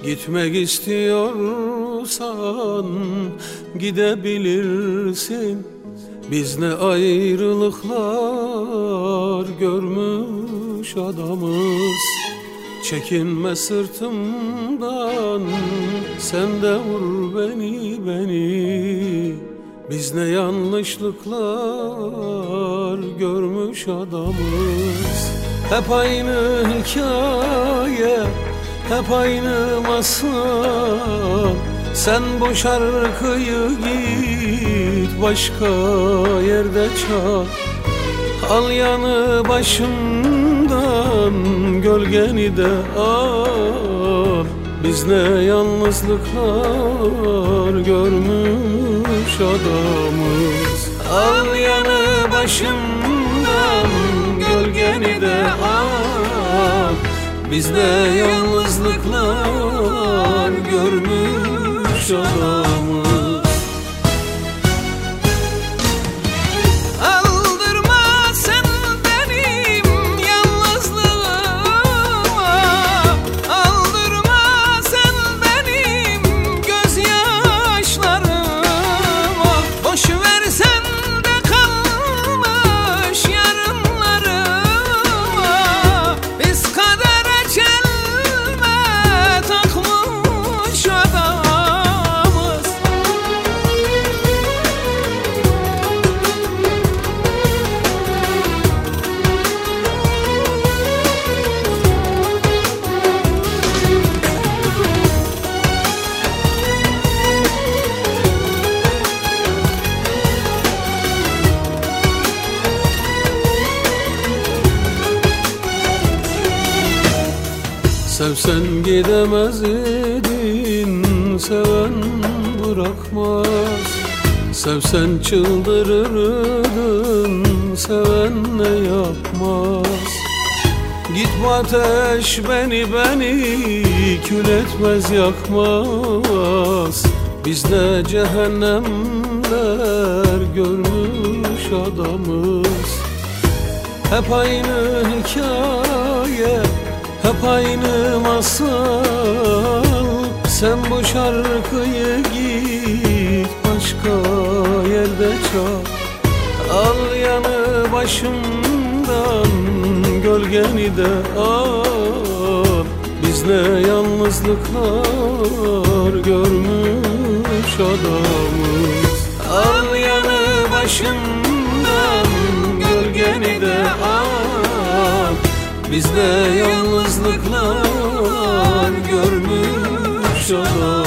Gitmek istiyorsan gidebilirsin. Biz ne ayrılıklar görmüş adamız. Çekinme sırtımdan, sen de vur beni. Biz ne yanlışlıklar görmüş adamız. Hep aynı hikaye, hep aynı masal. Sen bu şarkıyı git başka yerde çal. Al yanı başımdan, gölgeni de al. Biz ne yalnızlıklar görmüş adamız. Al yanı başımdan, gölgeni de al. Biz ne yalnızlıklar görmüş adamız. Sevsen gidemez idin, seven bırakmaz. Sevsen çıldırırdın, seven ne yapmaz. Git bu ateş beni kül etmez yakmaz. Biz de cehennemler görmüş adamız. Hep aynı hikaye, hep aynı masal. Sen bu şarkıyı git başka yerde çal. Al yanı başımdan, gölgeni de al. Biz ne yalnızlıklar görmüş adamız. Al yanı başımdan, gölgeni de al. Biz de yalnızlıklar görmüş adamız.